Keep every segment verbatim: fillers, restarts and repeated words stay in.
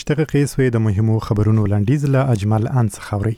دقیقې سوې د مهمو خبرونو لنډیز له اجمل ان څخه اورئ.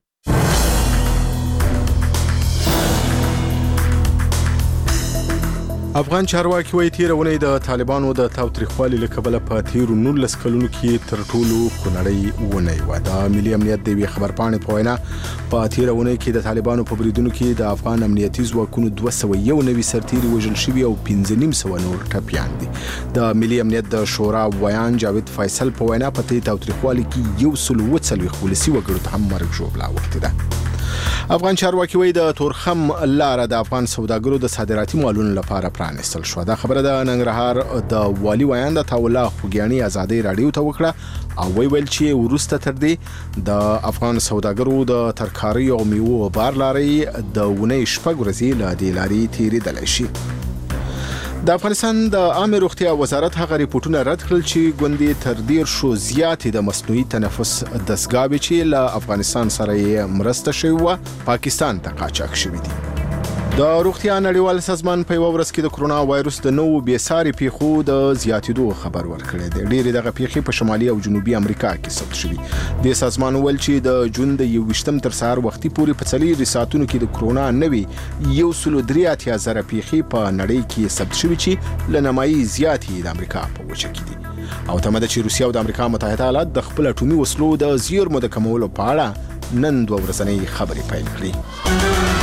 افغان چارواکي وایي تېره اونۍ د طالبانو د تاوتریخوالي له کبله په تېرو نولس کلونو کې تر ټولو خونړۍ اونۍ وه. د ملي امنیت د یوې خبرپاڼې په وینا په تېره اونۍ کې د طالبانو په بریدونو کې د افغان امنیتي ځواکونو دوه سوه یو نوي سرتیري وژل شوي او پنځه نیم سوه نور ټپیان دي. د ملي امنیت د شورا ویان جاوید فیصل په وینا په دې تاوتریخوالي کې یو سل اووه څلوېښت ولسي وګړو ته هم مرګ ژوبله اوښتې ده. افغان چارواکي وایي د تورخم لاره د افغان سوداګرو د صادراتي مالونو لپاره پرانیستل شوه. دا خبره د ننګرهار د والي ویان د تاوله خوږیاڼي ازادۍ راډیو ته وکړه او وی ویل چې وروسته تر دې د افغان سوداګرو د ترکاري او میوو بار لارې د اونۍ شپږ ورځې له دې لارې تېرېدلی شي. د افغانستان د عامه روغتیا وزارت هغه ریپورتونه رد کړل چې ګوندې تر ډېر شو زیاتې د مصنوعي تنفس دستګاوې چې له افغانستان سره یې مرسته شوې وه پاکستان ته قاچاق شوي دي. د روغتیا نړیوال سازمان په یوه ورځ کې د کرونا وایروس د نوو بېساري پیښو د زیاتېدو خبر ورکړی دی. ډېرې دغه پیښې په شمالي او جنوبي امریکا کې ثبت شوي. د سازمان ویل چې د جون د یوویشتم تر سهار وختي پورې په څلېرویشت ساعتونو کې د کرونا نوې یو سل درې اتیا زره پیښې په نړۍ کې ثبت شوي چې له نیمایي زیاتې د امریکا په وچه کې دي. او تمه ده چې روسیه او د امریکا متحده ایالات د خپل اټومي وسلو د زیرمو د کمولو په اړه نن دوه ورځنۍ خبرې پیل کړي.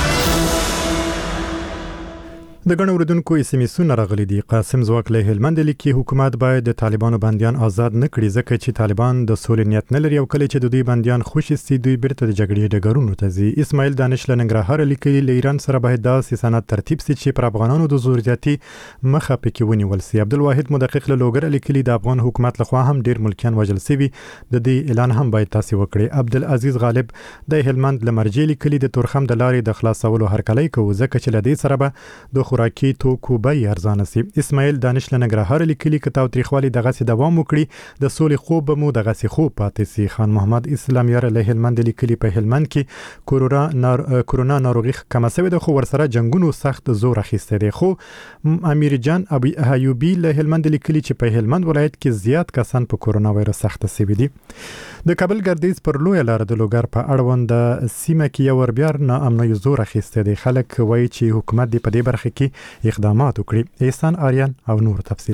د ګڼو اوریدونکو اس ام اسونه راغلي دي. قاسم ځواک له هلمند لیکي حکومت باید د طالبانو بندیان آزاد نه کړي ځکه چې طالبان د سولې نیت نه لري او کله چې د دوی بندیان خوشي سي دوی بیرته د جګړې ډګرونو ته ځي. اسماعیل دانش له ننګرهار لیکي له ایران سره باید داسې سند ترتیب سي چې پر افغانانو د زور زیاتي مخه پکې ونیول سي. عبدالواحد مدقق له لوګر لیکي د افغان حکومت لخوا هم ډیر ملکیان وژل سوي د دې اعلان هم باید تاسو وکړي. عبدالعزیز غالب د هلمند لمرجې لیکي د تورخم د لارې د خلاصولو هرکلی کوي ځکه چې لدې سره به د خوراکي توکو کوبای ارزانه سي. اسماعیل دانش له ننګرهار لیکلي که تاوتریخوالي دغه سي دوام وکړي د سولې خوب مو دغه سي خوب پاتې سي. خان محمد اسلام یار له هلمند لیکلي په هلمند کې کورونا نار کورونا ناروغي کم سوي د خو ورسره جنگونو سخت زور اخیسته دي. خو امیر جان ابي ایوبی له هلمند لیکلي چې په هلمند ولایت کې زیات کسان په کورونا وایرس سخت سوي دي. د کابل ګردیز پر لوی لار د لوګر په اړوند د سیمه کې یو ور بیا نه امنوي زور اخیسته دي. خلک وایي چې حکومت دی په دې برخه کې اقدامات وکړي. احسان آریان او نور تفصیل.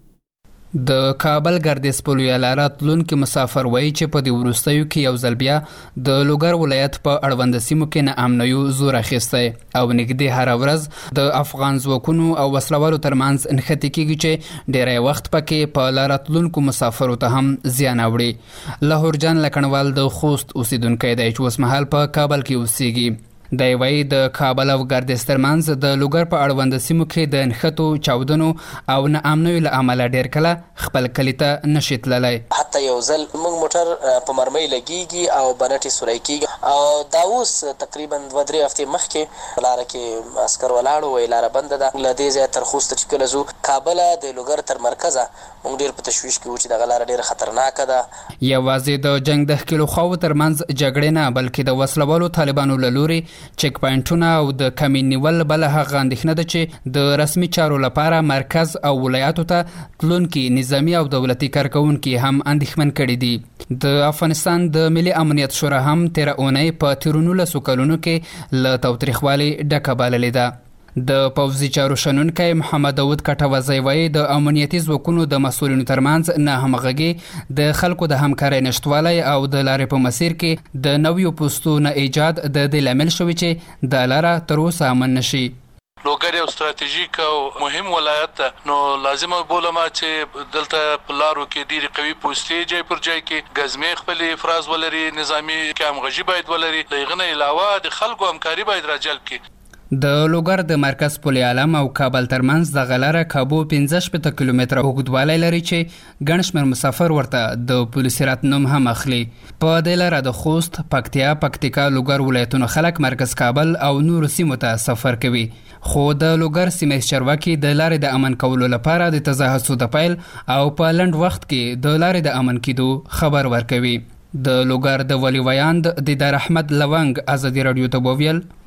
د کابل ګردیز په لوی لار تلونکي مسافر وایي چې په دې وروستیو کې یو ځل بیا د لوګر ولایت په اړوند سیمو کې نه امنوي زور اخیسته او نږدې هر ورځ د افغان ځواکونو او وسلوالو ترمنځ نښتې کېږي چې ډېری وخت پکې په لار تلونکو مسافرو ته هم زیان اوړي. لاهور جان لکنوال د خوست اوسیدونکی دی چې اوس مهال په کابل کې اوسېږي. د وی د کابل او ګردیز ترمنځ د لوګر په اړوند سیمو کې د نښتو چاودنو او نه امنوي له امله ډېر کله خپل کلي ته نشي تللی. حتی یو ځل موږ موټر په مرمۍ لګیږي او بنټې سوری کېږي او دا اوس تقریبا دوه درې هفتې مخکې لاره کې عسکر ولاړو وایي لاره بنده ده. له دې ځایه تر خوسته چې کله ځو کابله د لوګر تر مرکزه موږ ډېر په تشویش کې وو چې دغه لاره ډېره خطرناکه ده. یوازې د جنګ د ښکېلو خواوو ترمنځ جګړې نه بلکې د وسلوالو طالبانو له لورې چک پاینټونه او د کمین نیول بل هغه اندېښنه ده چې د رسمي چارو لپاره مرکز او ولایاتو ته تلونکي نظامی او دولتي کارکونکي هم اندېښمن کړي دي. د افغانستان د ملي امنیت شورا هم تېره اونۍ په تېرو نولسو کلونو کې له تاوتریخوالي ډکه بللې ده. د پوځي چارو شنونکی محمد داود کټوازی وایي د امنیتي ځواکونو د مسؤلینو ترمنځ نه همغږي د خلکو د همکارۍ نشتوالی او د لارې په مسیر کې د نویو پوستو نه ایجاد د دې لامل شوی چې د لاره تر اوسه امن نشي. لوګر یو ستراتیژیک او مهم ولایت ده نو لازمه بولم چې دلته په لارو کې ډېرې قوي پوستې جای پر جای کې ګزمې خپل افراز ولري نظامی کې همغږي باید ولري. له هغه نه علاوه د خلکو همکاري باید راجلب کړي. د لوګر د مرکز پل عالم او کابل ترمنځ د غلره کابو پنځه شپېته کیلومتره اوږدوالی لري چې ګڼ شمېر مسافر ورته د پولیسي رات نوم هم اخلي. په دې لاره د خوست، پکتیا، پکتیکا، لوګر ولایتونو خلک مرکز کابل او نورو سیمو ته سفر کوي. خو د لوګر سیمه چارواکي د لارې د امن کولو لپاره د تجهزاتو د پیل او په لنډ وخت کې د لارې د امن کېدو خبر ورکوي. د لوګر د ولی ویاند دیدار احمد لونګ ازادي رادیو ته وویل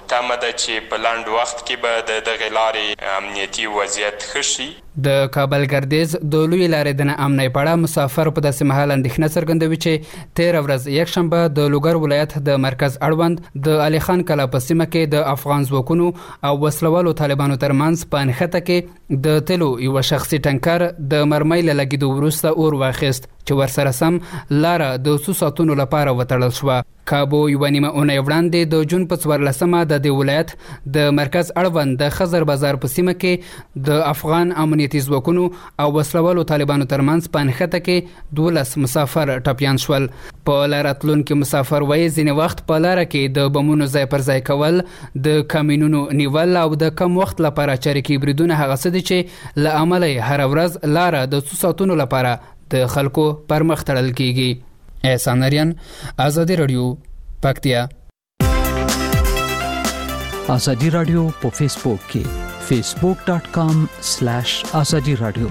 تمه ده چې په لنډ وخت کې به د دغې لارې امنیتي وضعیت ښه شي. د کابل ګردیز د لوی لارې د ناامنۍ په اړه مسافر په داسې مهال اندېښنه څرګندوي چې تېره ورځ یکشنبه د لوګر ولایت د مرکز اړوند د علي خان کلا په سیمه کې د افغان ځواکونو او وسلوالو طالبانو ترمنځ په نښته کې د تلو یو شخصي ټنکر د مرمۍ له لګېدو وروسته اور واخیست چې ورسره سم لاره د څو ساعتونو لپاره وتړل شوه. کابو یوه نیمه اونۍ وړاندې د جون په څوارلسمه د دې ولایت د مرکز اړوند د خزر بازار په سیمه کې د افغان امنیتي ځواکونو او وسلوالو طالبانو ترمنځ په نښته کې دولس مسافر ټپیان شول. په لاره تلونکي مسافر وایي ځینې وخت په لاره کې د بمونو ځای پر ځای کول، د کمینونو نیول او د کم وخت لپاره چریکي بریدونه هغه څه دي چې له امله یې هره ورځ لاره د څو ساعتونو لپاره د خلکو پر مخ تړل کیږي. احسان اریان، آزادی رادیو، پکتیا. آزادی رادیو په فیسبوک کې facebook dot com slash azadi radio.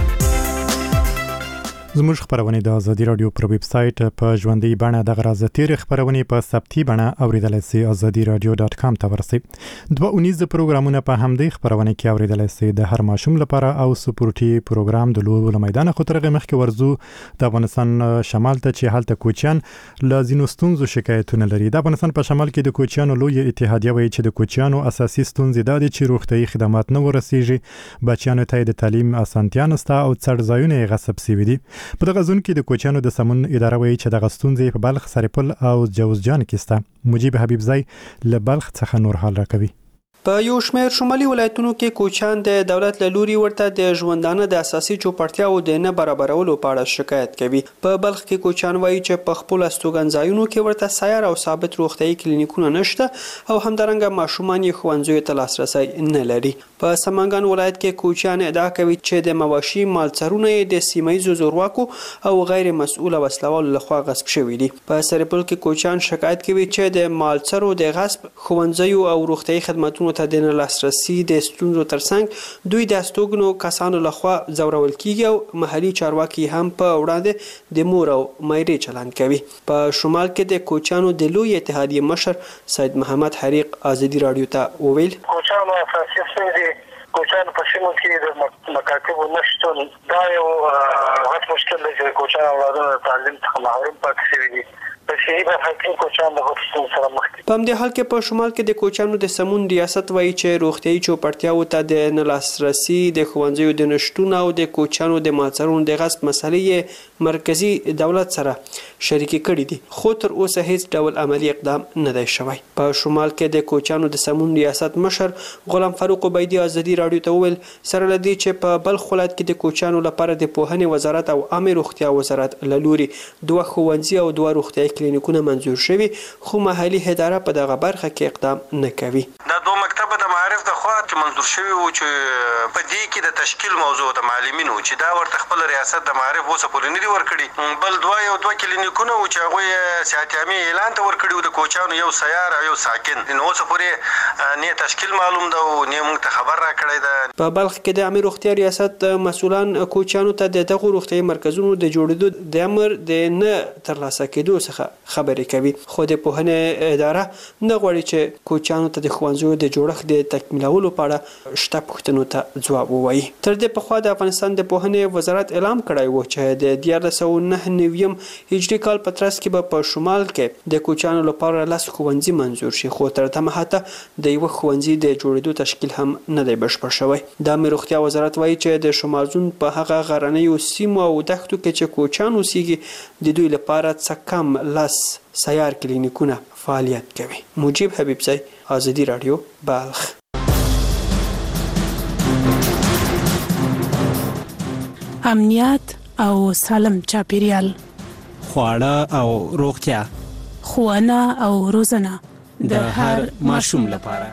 زموږ خبرونه د ازادي رادیو پر ویب سټ په ژوندۍ بڼه د غرازه تیر خبرونه په ثبتي بڼه اوریدلای شئ azadi radio dot com ته ورسئ. دوه اونیز پروګرامونه په همدې خبرونه کې اوریدلای شئ. د هر ماشوم لپاره او سپورتي پروګرام د لوبو له میدان خطرغه مخکې ورزو د افغانستان شمال ته چې حالت کوچیان لازینو ستونزو شکایتونه لري. د افغانستان په شمال کې د کوچیانو لوی اتحادیه وایي چې د کوچیانو اساسي ستونزې د دې چې روغتيایي خدمات نه ورسیږي، بچیانو ته د تعلیم اسانتیا نشته او څړ ځایونه غصب سوي دي. په دغه ځون کې د کوچیانو د سمون اداره وایي چې دغه ستونزې په بلخ، سرپل او جوزجان کې شته. مجيب حبیبزی له بلخ څخه نور حال راکوي. په یو شمېر شمالي ولایتونو کې کوچیان د دولت له لوري ورته د ژوندانه د اساسي چوپړتیاو د نه برابرولو په اړه شکایت کوي. په بلخ کې کوچیان وایي چې په خپل استوګنځایونو کې ورته سیار او ثابت روغتيایي کلینیکونه نشته او همدارنګه ماشومان یې ښوونځیو ته لاسرسی نه لري. په سمنګان ولایت کې کوچیان ادعا کوي چې د مواشي مالڅرونه د سیمایي زورواکو او غیر مسؤل وسلوالو لخوا غصب شوي دي. په سرپل کې کوچیان شکایت کوي چې د مالڅرو د غصب، ښوونځیو او روغتيایي خدماتونو ته د لاسرسي د ستونزو ترڅنګ دوی د استوګنو کسانو لخوا ځورول کیږي او محلي چارواکي هم په وړاندې د مور او مایرې چلند کوي. په شمال کې د کوچیانو د لوی اتحادیې مشر سید محمد حریق آزادي رادیو ته وویل کوچیانو اساسي ستونزې کوچیانو په سیمو کې د مکاتبو نشتون دا یو غټ مشکل دی چې کوچیان اولادونه تعلیم څخه محروم پاتې شوي دي. په همدې حال کې په شمال کې د کوچیانو د سمون ریاست وایي چې روغتيایي چوپړتیاو ته د نه لاسرسي، د ښوونځیو د نشتون او د کوچیانو د مالڅرونو د غصب مسلې مرکزی دولت سره شریکي کړي دي، خو تر اوسه هیڅ ډول عملی اقدام نه دی شوی. په شمال کې د کوچیانو د سمون ریاست مشر غلام فاروق عبیدی آزادي رادیو ته وویل سره لدی چې په بلخ ولایت کې د کوچیانو لپاره د پوهنې وزارت او عامه روغتیا وزارت له لوري دوه ښوونځي او دوه روغتیایي کلینیکونه منظور شوي، خو محلي اداره په دغه برخه کې اقدام نه کوي. دا دوه مکتبه د معارف د خوا چې منظور شوي وو چې په دې کې د تشکیل موضوع د معلمینو چې دا ورته خپل ریاست د معارف اوسه پورې نه دي ورکړي، بل دوه یو دوه کلینیکونه وو چې هغوی صحت عامې اعلان ته ورکړي وو د کوچیانو یو سیار او یو ساکن، نو اوسه پورې نه تشکیل معلوم ده او نه موږ ته خبر راکړی ده. په بلخ کې د عامه روغتیا ریاست مسؤلان کوچیانو ته د دغو روغتیایي مرکزونو د جوړېدو د امر د نه ترلاسه کېدو څخه خبرې کوي، خو د پوهنې اداره نه غواړي چې کوچیانو ته د ښوونځیو د جوړښت د تکمیلولو په اړه شته پوښتنو ته ځواب ووایي. تر دې پخوا د افغانستان د پوهنې وزارت اعلان کړی و چې د دیارلس سوه نهه نوي هجري کال په ترڅ کې به په شمال کې د کوچیانو لپاره لس ښوونځي منظور شي، خو تر دمه حتی د یوه ښوونځي د جوړېدو تشکیل هم نه دی بشپړ شوی. د عامه روغتیا وزارت وایي چې د شمال زون په هغه غرنیو سیمو او دښتو کې چې کوچیان اوسېږي د دوی لپاره څه کم لس سیار کلینیکونه فعالیت کوي. مجيب حبیبزی، آزادی رادیو، بلخ. امنیت او سالم چاپیریال، خواړه او روغتیا، ښوونه او روزنه د هر ماشوم لپاره.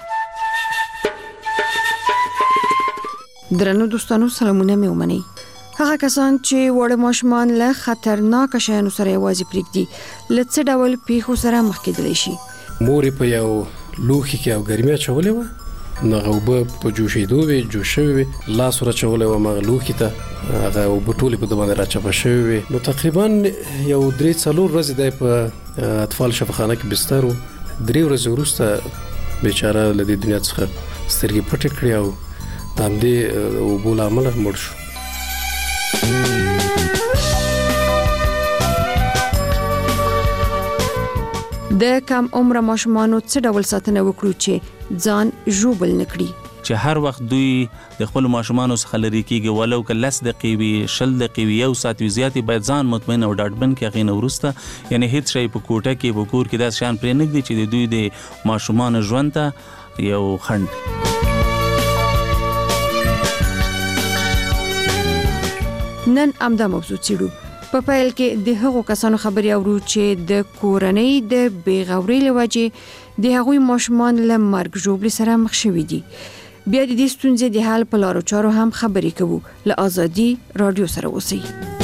درنو دوستانو، سلامونه مې ومنئ. هغه کسان چې وړ ماشومان له خطرناک شیانو سره یوازې پرېږدي له څه ډول پیښو سره مخ کېدلی شي. مور په یو لوښي کې او ګرمي اچولې وه، نو اوبه په جوشېدو وې، جوش شوې وې، لاس ور اچولی وم هغه لوښي ته، هغه اوبه ټولې په ده باندې راچپه شوې وې. نو تقریبا یو درې څلور ورځې دی په اطفال شفاخانه کې بستر و. درې ورځې وروسته بیچاره له دې دنیا څخه سترګې پټې کړې او د همدې اوبو له امله مړ شو. د کم عمره ماشومانو څه ډول ساتنه وکړو چې ځان ژوبل نکړي؟ چې هر وخت دوی د خپل ماشومانو څخه لري کېږي، ولو که لس دقیقې وي، شل دقیقې وي، یو ساعت وي، زیاتې باید ځان مطمئن او ډاډمن کړي. هغې نه وروسته یعنې هېڅ شی په کوټه کې په کور کې داسې شیان پرېنږدي چې د دوی د ماشومانو ژوند ته یو خنډ. نن همدا موضوع څېړو. په پیل کې د هغو کسانو خبرې اورو چې د کورنۍ د بېغورۍ له وجې د هغوی ماشومان له مرګ ژوبلې سره مخ شوي دي. بیا د دې ستونزې د حل په لارو چارو هم خبرې کوو. له آزادي رادیو سره اوسئ.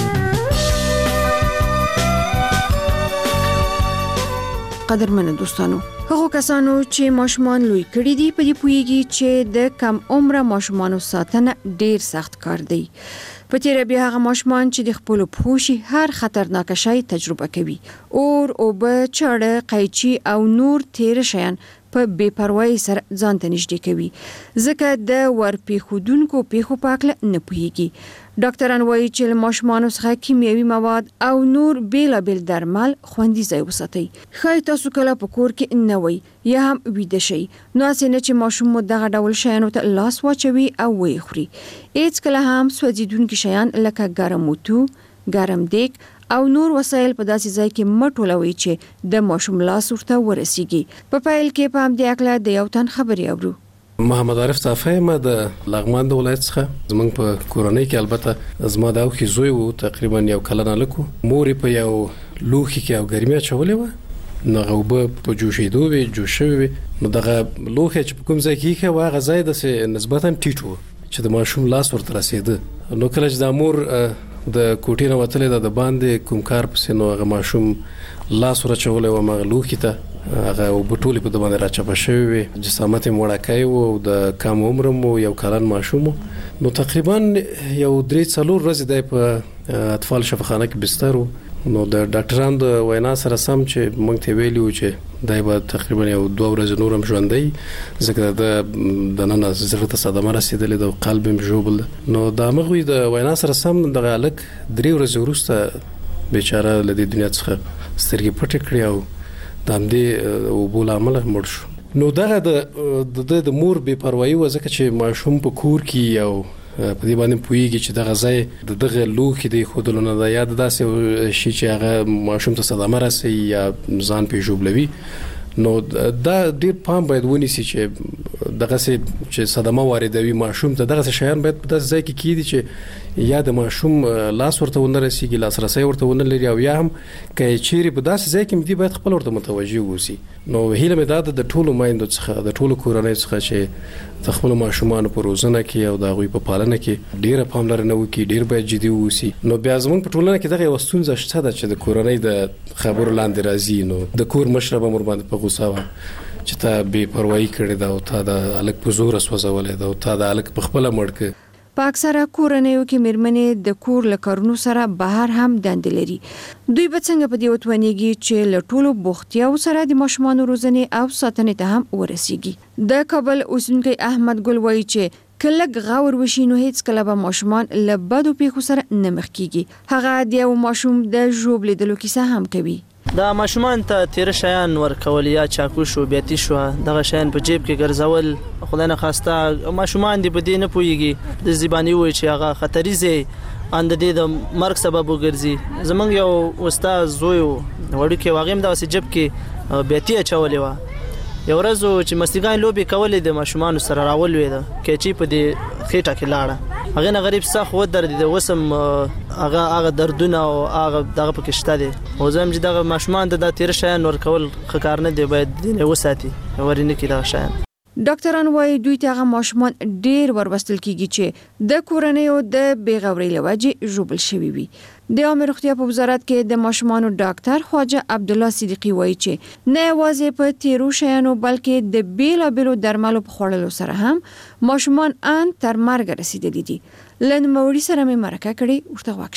قدرمنو دوستانو، هغو کسانو چې ماشومان لوی کړي دي په دې پوهیږي چې د کم عمره ماشومانو ساتنه ډیر سخت کار دی. په تیره بیا هغه ماشومان چې د خپلو پښو شي هر خطرناک شی تجربه کوي. اور، اوبه، چاړه، قیچي او نور تیر شیان په بے پروايي سره ځان ته نږدې کوي، ځکه د ورپېښودونکو پیښو په اړه نه پوهیږي. ډاکټران وایي چې له ماشومانو څخه کیمیاوي مواد او نور بیلابیل درمل خوندي ځای وساتئ. ښایي تاسو کله په کور کې نه وئ یا هم ویده شئ، نو هسې نه چې ماشوم مو دغه ډول شیانو ته لاس واچوي او ویې خوري. هېڅ کله هم سوځېدونکي شیان لکه ګرم اوتو، ګرم دیګ او نور وسایل په داسې ځای کې مه ټولوئ چې د ماشوم لاس ورته ورسیږي. په پیل کې په همدې هکله د یو تن خبرې اورو. محمد عارف صافی، ما د لغمان د ولایت څخه. زمونږ په کورنۍ کې البته زما د اوښې زوی و، تقریبا یو کلن هلک و. مور یې په یو لوښي کې او ګرمي اچولې وه، نو هغه اوبه په جوشېدو وې، جوش شوې وې. نو دغه لوښی چې په کوم ځای کې ایښی و هغه ځای داسې نسبتا ټیټ و چې د ماشوم لاس ورته رسېده. نو کله چې دا مور د کوټې نه وتلې ده د باندې کوم کار پسې، نو هغه ماشوم لاس ورچولی و هغه لوښي ته، هغه اوبه ټولې په ده باندې راچپه شوې وې. جسامت یې وړکی و او د کم عمر مو یو کلن ماشوم و. نو تقریبا یو درې څلور ورځې دی په اطفال شفاخانه کې بستر و. نو د ډاکټرانو د وینا سره سم چې موږ ته ویلي و چې دی به تقریبا یو دوه ورځې نور هم ژوندی، ځکه د دننه زړه ته صدمه رسېدلې ده او قلب هم ژوبل ده. نو د همغوی د وینا سره سم دغه هلک درې ورځې وروسته بیچاره له دې دنیا څخه سترګې پټې کړې او د همدې اوبو له امله مړ شو. نو دغه د د مور بې پروایي وه، ځکه چې ماشوم په کور کې یو په دې باندې پوهیږي چې دغه ځای د دغه لوښي د ایښودلو نه ده، یا د داسې شي چې هغه ماشوم ته صدمه رسوي یا ځان پرې ژوبلوي. نو دا ډیر پام باید ونیسي چې دغسې چې صدمه واردوي ماشوم ته، دغسې شیان باید په داسې ځای کې کېږدي چې یا د ماشوم لاس ورته ونه رسیږي، لاسرسی ورته ونه لري، او یا هم که چیرې په داسې ځای کې مدي باید خپل ورته متوجه واوسي. نو هیله مې دا ده د ټولو میندو څخه، د ټولو کورنیو څخه چې د خپلو ماشومانو په روزنه کې او د هغوی په پالنه کې ډیره پاملرنه وکړي، ډیر باید جدي واوسي. نو بیا زموږ په ټولنه کې دغه یوه ستونزه شته ده چې د کورنۍ د خبرو لاندې راځي. نو د کور مشره به مور باندې په غوسه وه چې تا بې پروایي کړې ده او تا د هلک په زوره سوځولی ده او تا د هلک په خپله مړ کړ. په اکثره کورنیو کې میرمنې د کور له کارونو سره بهر هم دندې لري. دوی به څنګه په دې وتوانیږي چې له ټولو بوختیاو سره د ماشومانو روزنې او ساتنې ته هم ورسیږي؟ د کابل اوسیدونکی احمد ګل وایي چې که لږ غور وشي نو هیڅ کله به ماشومان له بدو پیښو سره نه مخ کیږي. هغه د یو ماشوم د ژوبلېدلو کیسه هم کوي. دا ماشومان ته تیر شیان ورکول یا چاکو شو، بیاتي شو، دغه شیان په جیب کې ګرځول، خدای نه خواسته ماشومان دې په دې نه پوهیږي د زبانی وایي چې هغه خطریز اند دې د مرګ سبب وګرځي. زمونږ یو استاد زوی وړوکی واغې هم داسې جیب کې بیاتي اچولې وه. یو ورځ چې مستیګان لوبې کولې د ماشومانو سره راولوېده، کیچي په دې خېټه کې لاړه، هغې نه غریب سخت ودرېده. اوس هم هغه هغه دردونه او هغه دغه پکې شته دی. او زه هم چې دغه ماشومان ته دا تېره شیان ورکول ښه کار نه دی، باید دې وساتي، ورې نه کړي دغه شیان. ډاکټران وایي دوی ته هغه ماشومان ډیر وربستل کیږي چې د کورنیو د بېغورۍ له وجې ژوبل شوي وي. د عامه روغتیا په وزارت کې د ماشومانو ډاکټر خواجه عبدالله صدیقي وایي چې نه یوازې په تیرو شیانو بلکې د بیلابیلو درملو په خوړلو سره هم ماشومان ان تر مرګ رسیدلي دي. له نوموړي سره مې مرکه کړې، ورته غوږ شئ.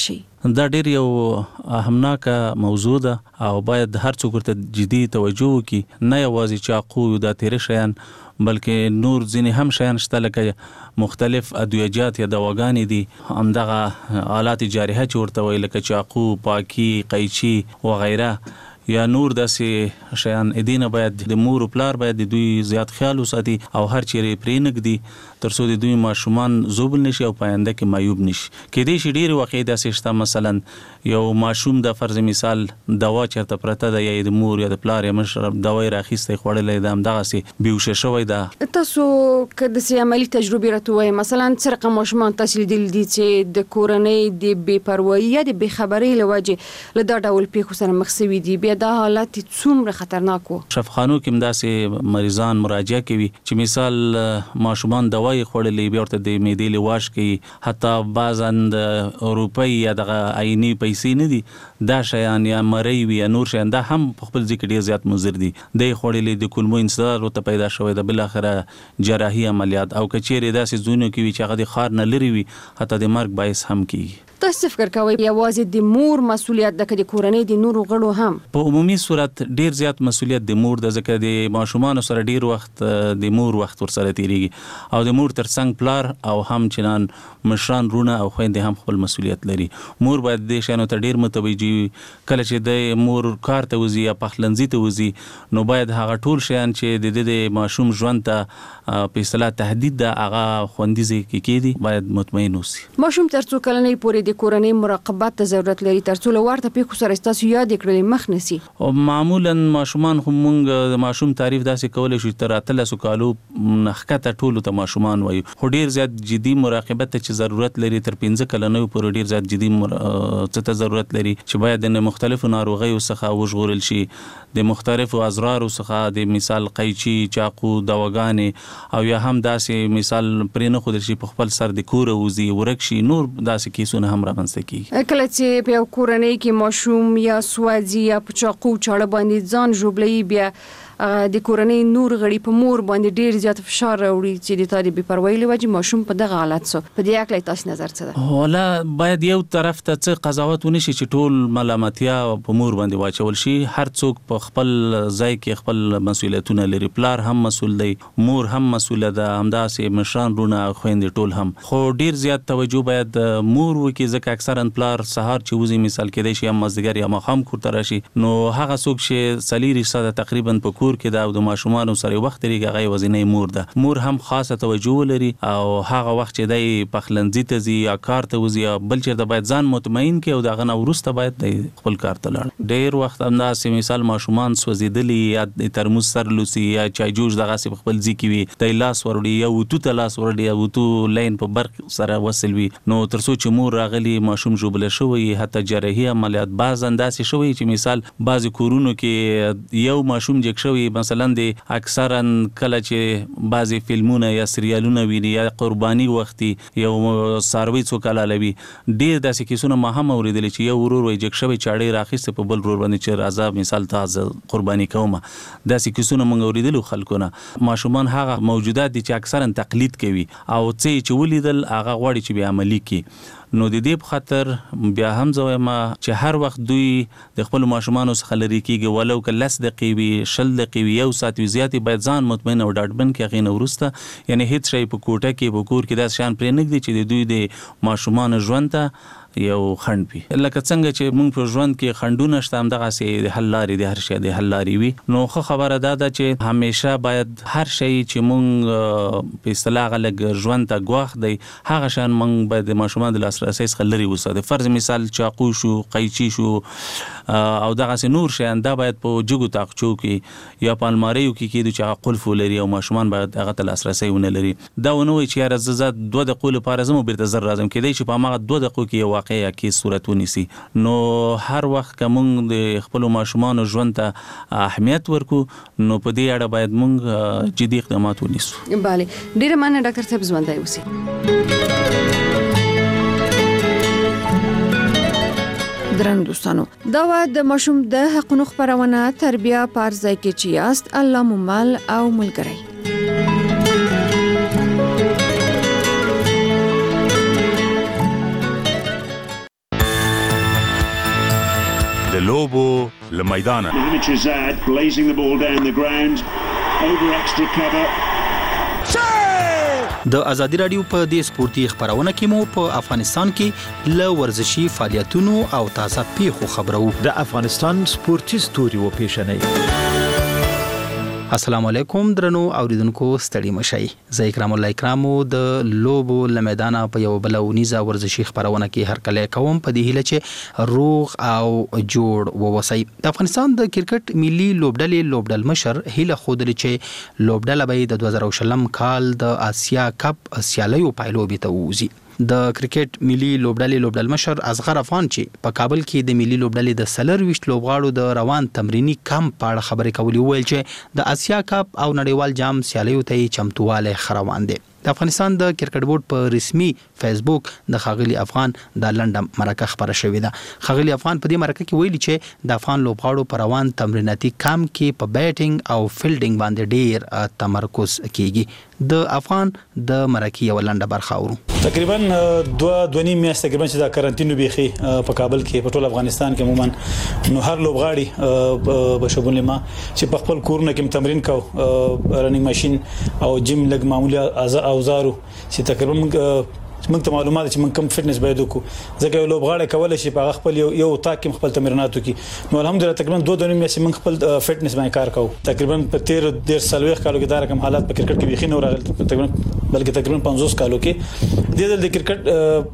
دا ډیر یو اهمناکه موضوع ده او باید هر څوک ورته جدي توجه وکړي، نه یوازې چاقو دا تیره شیان بلکې نور ځینې هم شیان شته لکه مختلف ادویجات یا دواګانې دي، همدغه آلات جارحه چې ورته وایي لکه چاقو، پاکی، قیچي وغیره یا نور داسې شیان. ادینه باید د مور او پلار باید د دوی زیات خیال وساتي او هر چیرې پرې نږدي ترڅو د دوی ماشومان زوبل نشي او پاینده کې معیوب نشي. کېدای شي ډېر واقع داسې شته مثلا یو ماشوم د فرض مثال دوا چرته پرته ده یا د مور یا د پلار یا مشر دوا راخیسته خوړلې ده همدغسې بیهوشه شوی ده. تاسو که داسې عملي تجربې راته وایئ مثلا څه رقم ماشومان تاسو لیدلي دي چې د کورنۍ د بې پروایي یا د بې خبرۍ له وجې له دا ډول پیښو سره مخ شوي دي، بیا دا حالت څومره خطرناک و؟ شفاخانو کې همداسې مریضان مراجعه کوي چې مثال ماشومان دوا یې خوړلې بیا ورته د معدې لواش کوي، حتی بعضاً د روپۍ یا دغه عیني پیسې نه دي دا شیان یا مرۍ وي یا نور شیان دا هم په خپل ځای کې ډېر زیات مضر دي. دی خوړلې د کولمو انسداد ورته پیدا شوی ده، بالاخره جراحي عملیات او که چیرې داسې ځایونو کې وي چې هغه د ښار نه لرې وي حتی د مرګ باعث هم کېږي. تاسو فکر کوئ یوازې د مور مسؤلیت ده که د کورنۍ د نورو غړو هم؟ په عمومي صورت ډیر زیات مسؤلیت د مور ده، ځکه د ماشومانو سره ډیر وخت د مور وخت ورسره تیریږي او د مور ترڅنګ پلار او هم چنان مشران رونه او خویندې هم خپل مسؤلیت لري. مور باید د شانو ته ډیر متوجي وي. کله چې د مور کار ته وځي یا پخلنځي ته وځي نو باید هغه ټول شیان چې د د ماشوم ژوند ته په اصطلاح تهدید ده هغه خوندي ځای کې کېدي باید مطمئن اوسي. ماشوم تر څو کلنۍ پورې د کورنۍ مراقبت ته ضرورت لري ترڅو له ورته پیښو سره ستاسو یاد کړل مخ نسی؟ معمولا ماشومان خو مونږ د ماشوم تعریف داسې کولای شو تر اتلسو کالو نخکته ټولو ته ماشومان وایو، خو ډیر زیات جدي مراقبت ته چې ضرورت لري تر پنځه کلنۍ پورې ډیر زیات جدي څه ته ضرورت لري چې باید د مختلفو ناروغیو څخه وژغورل شي، د مختلفو اضرارو څخه د مثال قیچي، چاقو، دواګانې او یا هم داسې مثال پرې نه ښودل شي په خپل سر د کوره وځي ورک شي، نور داسې کیسونه هم رامنځته کیږي. کله چې په یو کورنۍ کې ماشوم یا سوځي یا په چاقو چاړه باندې ځان ژوبلوي بیا د کورنۍ نور غړي په مور باندې ډیر زیات فشار راوړي چې د تاري بې پروایي له وجې ماشوم په دغه حالت سو په دې اړه تاسو نظر څه ده؟ ولا باید یو طرف ته څه قضاوت ونشي چې ټول ملامتیا په مور باندې واچول شي. هر څوک په خپل ځای کې خپل مسؤلیتونه لري، پلار هم مسؤل دی، مور هم مسؤله ده، همداسې مشران رونه خويندې ټول هم، خو ډیر زیات توجه باید مور وکړي ځکه اکثرا پلار سهار چې وځي مثال کېدای شي هم مازدیګر یا ماښام کور ته راشي نو هغه څوک چې سلیری ساده تقریبا په کور کې دا او د ماشومانو سره وخت لري هغه وزنې مور ده. مور هم خاصه توجه لري او هغه وخت چې دای پخلنځي ته ځي یا کار ته وځي بل چیرته باید ځان مطمئن کړي او دغه نه وروسته باید خپل کار ته لاړ. ډیر وخت همداسې مثال ماشومان سوځېدلي یا ترموز سر لوسي یا چای جوش دغه په خپل ځای کې وي د لاس وروړي یا وتو ته لاس وروړي یا وتو لاین په برق سره وصل وي نو ترڅو چې مور راغلي ماشوم ژوبله شوی حتی جراحي عملیات بعض انداسې شوی چې مثال بعض کورونو کې یو ماشوم جګ شوی مثلا د اکثرا کله چې بعضی فلمونه یا سریالونه ویني یا قرباني وختي یو ساروي څوک لالوي ډیر داسې کیسونه ما هم اوریدل چې یو ورور وي جګ شوی چاړې راخیسته په بل ورور باندې چې راځه مثال تازه قرباني کومه داسې کیسونه موږ اوریدل خلکونه. ماشومان هغه موجودات دي چې اکثرا تقلید کوي او څه چې ولیدل هغه غواړي چې به عملي کړي نو د دې په خاطر بیا هم زویم چې هر وخت دوی د خپل ماشومانو څخه لري کیږي ولو که لس دقیقې وي شل دقیقې وي یو ساعت وي زیاتې باید ځان مطمئن او ډاډمن کړي هغې نه وروسته یعنې هېڅ شی په کوټه کې په کور کې داسې شیان پرې نه ږدي چې د دوی د ماشومانو ژوند ته یو خنډ وي. لکه څنګه چې موږ په ژوند کې خنډونه شته همدغسې د حل لارې د هر شی د حل لارې وي نو ښه خبره دا ده چې همیشه باید هر شی چې موږ په اصطلاح هغه لږ ژوند ته ګواښ دی هغه شیان موږ باید د ماشومانو د لاسرسۍ څخه لرې وساتو. فرض مثال چاقو شو، قیچي شو او دغسې نور شیان دا باید په جګو تاقچو کې یا په الماریو کې کېدو چې هغه قلف ولري او ماشومان باید هغه ته لاسرسی ونه لري. دا ونه وایي چې یاره زه زه دوه دقیقو لپاره ځم او بېرته زر راځم کېدای شي په هماغه دوه دقیقو کې یو واقع یا کې صورت ونیسي. نو هر وخت که موږ د خپلو ماشومانو ژوند ته اهمیت ورکو نو په دې اړه باید موږ جدي اقدامات ونیسو. بله ډېره مننه ډاکټر صاحب ژوندی اوسئ. درنو دوستانو دا و د ماشوم د حقونو خپرونه تربیه پر ځای کې چې یاست الله مو مل او ملګری. لوبو لمیدانه د ازادي رادیو په دې سپورتي خبرونه کې مو په افغانستان کې ل ورزشي فعالیتونو او تازه پیښو خبرو. د افغانستان سپورتي ستوري و پیښنې. السلام علیکم درنو اوریدونکو، ستړي مشئ. زه اکرام الله اکرامو د لوبو لمیدان په یو بل ونیزه ورزشي خبرونه کې هر کله کوم په دې هیله چې روغ او جوړ ووسی. د افغانستان د کرکټ ملي لوبډلې لوبډل مشر هیله خودلی چې لوبډله به د دوه زره شلم کال د آسیا کپ سیالیو پایلوبې ته ووزي. د کرکټ ملي لوبډلې لوبډل مشر اصغر افغان چې په کابل کې د ملي لوبډلې د سلر ویشت لوبغاړو د روان تمرینی کمپ په اړه خبرې کولې، ویل چې د آسیا کپ او نړیوال جام سیالیو ته چمتواله خروان دي. د افغانستان د کرکټ بورډ په رسمي فیسبوک د خاغلی افغان د لندن مرکه خبره شوې ده. خاغلی افغان په دې مرکه کې ویلي چې د افغان لوبغاړو پر روان تمریناتي کمپ کې په بیټینګ او فیلډینګ باندې ډیر تمرکز کیږي. د افغان د مرکه یو لنډه برخه اورو. تقریبا دوه دوه نیم میاشتې تقریبا چې د کارانتینو بيخي په کابل کې په ټول افغانستان کې عموما نو هر لوبغاړي بشبونه ما چې په خپل کورونه کې تمرین کاو، رننګ ماشين او جیم لګ معمولی اوزارو چې تقریبا موږ ته معلومات چې موږ کم فټنس باید وکړو، ځکه یو لوبغاړی کولای شي په خپل یو یو تاکم خپل تمرینات وکړي. نو الحمدلله تقریبا دوه دوه نیم میاشتې موږ خپل فټنس باندې کار کوو. تقریبا په تیر ډیر سالويخ کالو کې دا رقم حالات په کرکټ کې بيخي نه راغلي، تقریبا بلکې تقریبا پنځوس کالو کې د دې د کرکټ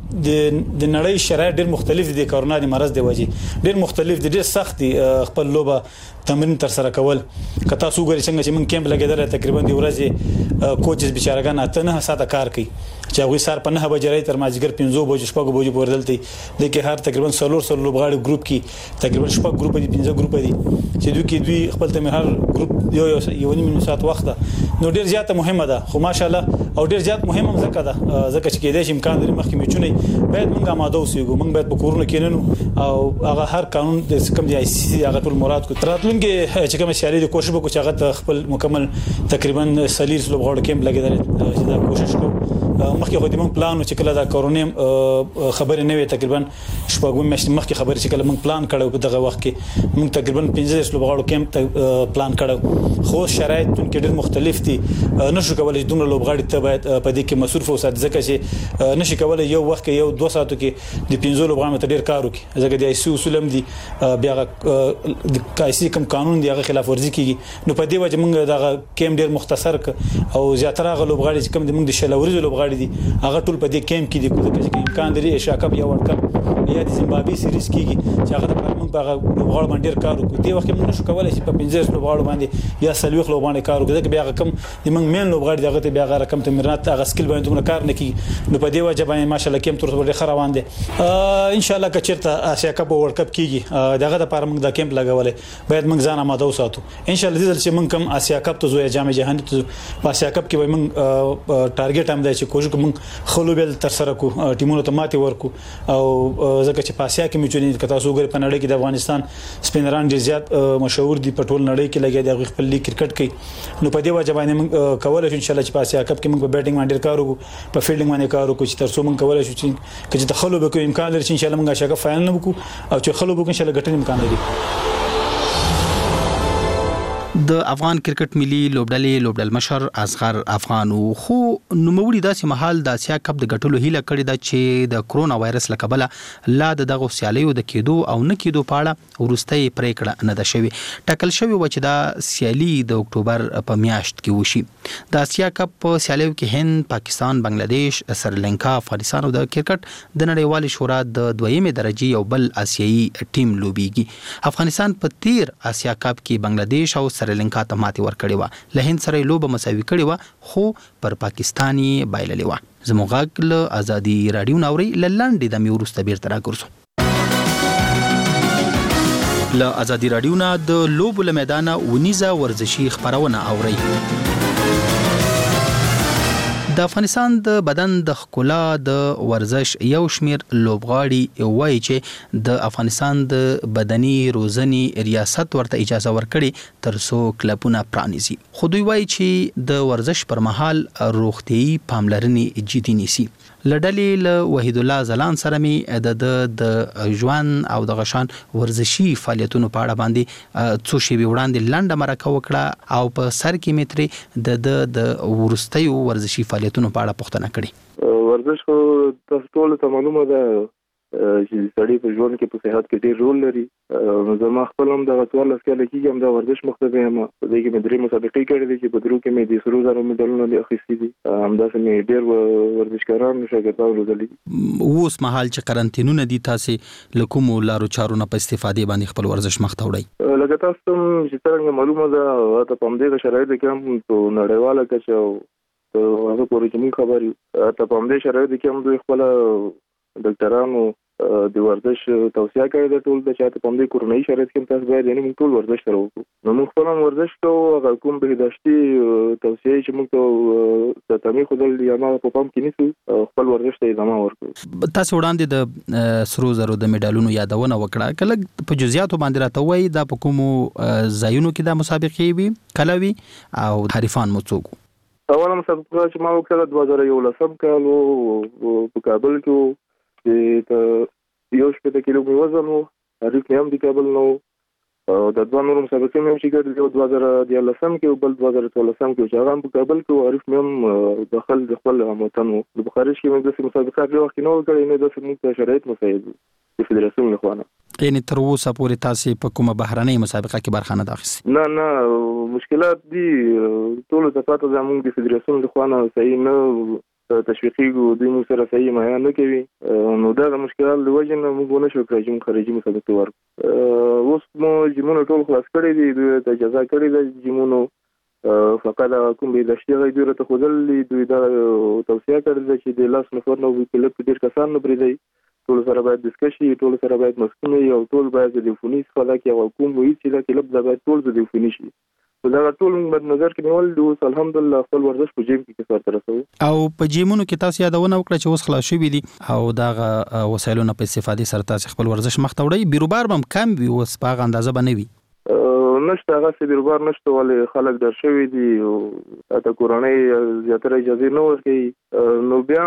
د نړۍ شرایط ډیر مختلف دي. کرونا د مرز دی وجه ډیر مختلف دي، ډیر سخت دي خپل لوبه تمرین تر سره کول. کته سو غوړي څنګه چې موږ کیمپ لګیدل تقریبا د ورځې کوچز بیچارهګان اته نه ساعته کار کوي، چې هغه سار په نه بجې تر ماجګر پنځو بجې شپږ بجې پورې دلته د کې هر تقریبا سلور سلور لوبغاړي ګروپ کې تقریبا شپږ ګروپ دي، پنځه ګروپ دي چې دوی کې دوی خپل تمرین هر ګروپ یو یو نیم ساعت وخت ده. نو ډیر زیات مهمه ده، خو ماشاءالله او ډیر زیات مهمه ځکه ده ځکه چې کېدای شي امکان لري مخکې میچونه باید موږ آماده اوسېږو، موږ باید په کورونو کې ننو او هغه هر قانون د کوم دی آی سی سی هغه ټول مراد کو تراتلونکي چې کوم سیالي د کوشش وکړو چې هغه خپل مکمل تقریبا سلیس لوبغاړو کېمپ لګیدل چې دا کوشش کوو. مخکې خو د موږ پلان چې کله دا کورونیم خبرې نه وي تقریبا شپږم میاشتې مخکې خبرې چې کله موږ پلان کړو په دغه وخت کې موږ تقریبا پنځه لوبغاړو کېمپ ته پلان کړو، خو شرایط کې ډېر مختلف دي. نشو کولای دومره لوبغاړي ته باید په دې کې مصروف اوسات، ځکه چې نشي کولای یو وخت کې یو دوه ساعتو کې د پنځه لوبغاړو ته ډېر کار وکړي، ځکه د آی سی اصول هم دي بیا د آی سی کوم قانون دی هغه خلاف ورزي کیږي. نو په دې وجه موږ دغه کېمپ ډېر مختصر ک او زیاتره غو لوبغاړي چې کوم د موږ د شلوري لوبغاړي دي هغه ټول په دې کېمپ کې دي، چې امکان لري ایشیا کپ یا ورلد کپ یا د زیمبابوې سیریز کېږي چې هغه د موږ په لوبغاړو باندې ډېر کار وکړو. دې وخت موږ نشو کولای چې په پنځه لوبغاړو باندې یا سلويخ لوبغاړو کار وکړو، ځکه بیا کم د موږ مین لوبغاړي دغه ته بیا هغه کم تمرینات هغه سکیل باندې موږ کار نه کیږي. نو په دې وجه باندې ماشاءالله کېمپ تر څو ډېر روان دي. ان شاء الله کچرته آسیا کپ او ورلد کپ کېږي دغه د لپاره موږ د کېمپ لګولې باید موږ ځان آماده وساتو. ان شاء الله دې چې موږ کم آسیا کپ ته زوی جام جهانی ته په آسیا کپ کې وای موږ ټارګټ هم دی چې کوشش کوم خلوبل تر سره کو ټیمونو ته ماتي ورکو او ځکه چې پاسیا کې میچونی کته سو غره په نړۍ کې د افغانستان سپینران ډیر زیات مشهور دي په ټول نړۍ کې لګي د خپل لیګ کرکټ کوي. نو په دې وجه باندې موږ کولای شو ان شاء الله چې پاسیا کپ کې موږ په بیټینګ باندې کار وکړو، په فیلډینګ باندې کار وکړو، چې تر څو موږ کولای شو چې د خلوب کې امکان لري چې ان شاء الله موږ شګه فائنل وکړو او چې خلوب کې ان شاء الله ګټنې امکان لري. د افغان کرکټ ملي لوبډلې لوبډل مشر اصغر افغان خو نوموړي داسې محل د آسیا کپ د ګټلو هیله کړې ده چې د کرونا وایرس له کبله لا د دغه سیالیو د کېدو او نه کېدو په اړه وروستۍ پریکړه نه ده شوې. ټاکل شوی و چې دا سیالي د اکتوبر په میاشت کې وشي. د آسیا کپ په سیالیو کې هند، پاکستان، بنگلاديش، سریلانکا، افغانستان او د کرکټ د نړیوال شورا د دویمې درجه یو بل آسیایي ټیم لوبيږي. افغانستان په تیر آسیا کپ کې بنگلاديش او سریلانکا ته ماتې ورکړې و، له هند سره لوبه مساوي کړې و خو پر پاکستاني بایللې و. زموږ غږ له ازادي رادیو ناوري لنډې د میورسته بیرته راګرځو. له ازادي رادیو نه د لوبو له میدانه ونیزه ورزشي خبرونه اوري. د افغانستان د بدن د ښکلا د ورزش یو شمیر لوبغاړي وایي چې د افغانستان د بدني روزنې ریاست ورته اجازه ورکړي تر څو کلبونه پرانیزي. خو دوی وایي چې د ورزش پر مهال روغتیايي پاملرنې جدي نیسي. لډلې له وحید الله زلان سره می د د ژوند او د غشان ورزشي فعالیتونو په اړه باندې څو شی وړاندې لنډه مرکه وکړه او په سر کې متري د د ورستیو ورزشي فعالیتونو په اړه پوښتنه کړې. ورزش خو تاسو ټول ته معلومه ده چې سړی په ژوند کې په صحت کې ډېر رول لري. نو زما خپل هم د څوارلس کاله کېږي هم د ورزش مخته یم. په دې کې مې درې مسابقې کړې دي چې په درو کې مې د سرو زرو مډالونه اخیستي دي. همداسې مې ډېر ورزشکاران شاګردان روزلي دي. اوس مهال چې قرنطینونه دي تاسې له کومو لارو چارو نه په استفادې باندې خپل ورزش مخته وړئ؟ لکه تاسو ته چې څرنګه معلومه ده ته په همدې شرایطو کې هم په نړیواله کچه هغه پورې چې موږ خبر یو ته په همدې شرایطو کې هم دوی خپله ډاکټرانو د ورزش توصیه کړې ده ټول د چاته په دې کورنۍ شرایط کې تاسو باید یعنی موږ ټول ورزش سره وکړو. نو موږ خپل ورزش کوو هغه کوم بهداشتي توصیه چې موږ ته د تمې خدل یا ما په پام کې نیسو خپل ورزش ته ادامه ورکړو. تاسو وړاندې د سرو زرو د میډالونو یادونه وکړه کله په جزئیاتو باندې راته وایي دا په کومو ځایونو کې د مسابقې وي کله وي او حریفان مو څوک؟ اوله مسابقه چې ما وکړه دوه زره یولسم کال په کابل کې چې یو شپږ کیلو مې وزن وو. حریف مې هم د کابل نو د دوه نورو مسابقې مې چې ګټلې یو دوه زره دیارلسم کې او بل دوه زره څوارلسم کې چې هغه هم په کابل کې حریف مې هم داخل د خپل وطن وو. د بخارج کې مې داسې مسابقات په وخت کې نه وکړې نه داسې موږ ته شرایط مساعد د فدراسیون لخوا نه. یعنی تر اوسه پورې تاسې په کومه بهرنۍ مسابقه کې برخه نه اخیستې؟ نه نه مشکلات دي ټولو ته پاته ده موږ د فدراسیون لخوا نه صحیح نه تشویقیږو دوی موږ سره صحیح معاینه نه کوي. نو دا د مشکلات له وجې نه موږ ونه شو کړای چې موږ خارجي مسابقې ورکړو. اوس مو جیمونه ټول خلاص کړي دي دوی ته اجازه کړې ده جیمونو فقط کوم بهداشتي هغه دوی راته ښودلي دوی دا توصیه کړې ده چې د لاس نفر نه کلب کې ډېر کسان نه پرېږدي. ټول سره باید ډسکس شي ټول سره باید مسکون وي او ټول باید د ډیفوني څخه دا کې او کوم وي چې دا کلب دا باید ټول د ډیفوني شي. دا ټول مد نظر کې نیول دي. اوس الحمدلله خپل ورزش په جیم کې کار تر رسوي. او په جیمونو کې تاسو یادونه وکړه چې اوس خلاص شوي دي او دا وسایلونه په استفادې سره تاسو خپل ورزش مخته وړئ. بیروبار هم کم وي اوس په هغه اندازه به نه وي؟ نشته هغه څه بیروبار نشته ولې خلک در شوي دي او د کورنۍ زیاتره اجازه نه ورکوي. نو بیا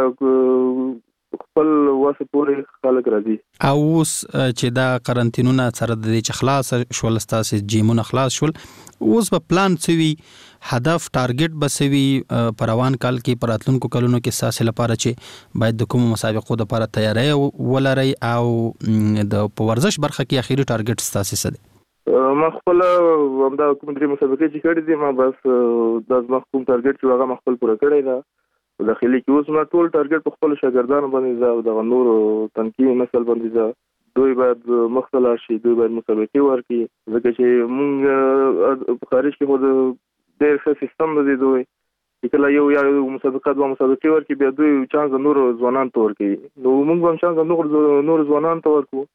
هم خپل واسه پورې خلک راځي. او اوس چې دا قرنطینونه سره د دې چې خلاص شول تاسو جیمونه خلاص شول اوس په پلان څه وي هدف ټارګټ به څه وي په روان کال کې په راتلونکو کلونو کې ستاسو لپاره چې باید د کومو مسابقو لپاره تیاری ولرئ او د په ورزش برخه کې اخیری ټارګټ ستاسو څه دی؟ ما خپل همدا کوم درې مسابقې چې کړې دي ما بس د ما کوم ټارګټ چې هغه خپل پوره کړی دی. داخلي کې اوس ما ټول ټارګټ په خپل شاګردانو باندې ځا او د نور تنکي نسل باندې ځا دوی باید مختلا شي دوی باید مسابقې ورکړي ځکه چې موږ په خارج کې خو ډېر ښه سیستم دی دوی چې کله یو یا مسابقات و مسابقې ورکړي بیا دوی چانس نور ځوانان ته ورکړي. نو موږ هم چانس نور نور ځوانان ته ورکړو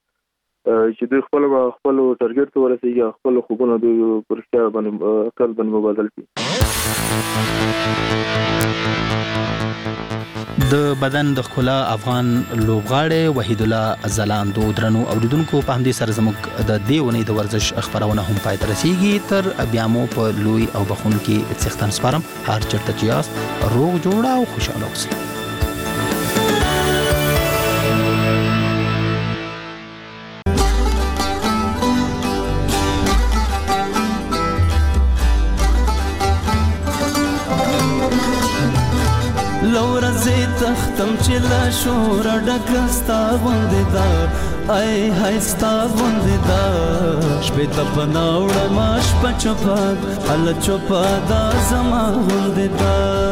چې دوی خپل خپل ټارګټ ته ورسېږي خپل خوبونه دوی پر اختیار باندې کار باندې مبادل کړي. د بدن د ښکلا افغان لوبغاړی وحید الله زلان دو درنو اوریدونکو په همدې سره زموږ د دې ونې د ورزش خبرونه هم پای ته رسیږي. تر بیا مو په لوی او بخونکي څښتن سپارم. هر چېرته چې یاست روغ جوړ او خوشحاله اوسئ. لورځي تختم چې لا شور ډکستا غوندې دا آی هاي ستا غوندې دا شپې ته پناوړه ماش پچپا هل چوپا دا زما غوندې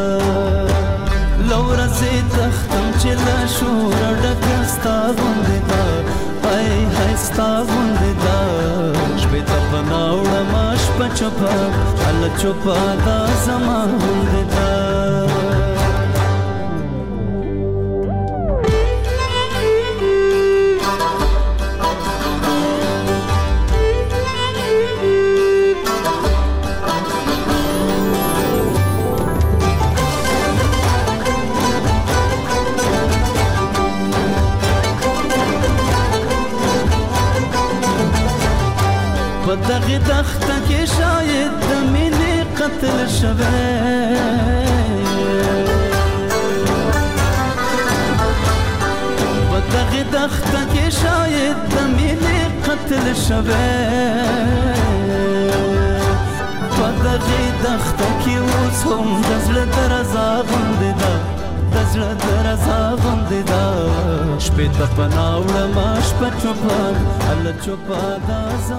دا لورځي تختم چې لا شور ډکستا غوندې دا آی هاي ستا غوندې دا شپې ته پناوړه ماش پچپا هل چوپا دا زما غوندې دا دغه دخته کې شاید د مینې قتل شوه دخته کې شاید د مینې قتل شوی په دغې دخته کې اوس هم د زړه درزا غوندې ده د زړه درزا غوندې ده شپې ته پناه وړمه شپه چوپه هله چوپه ده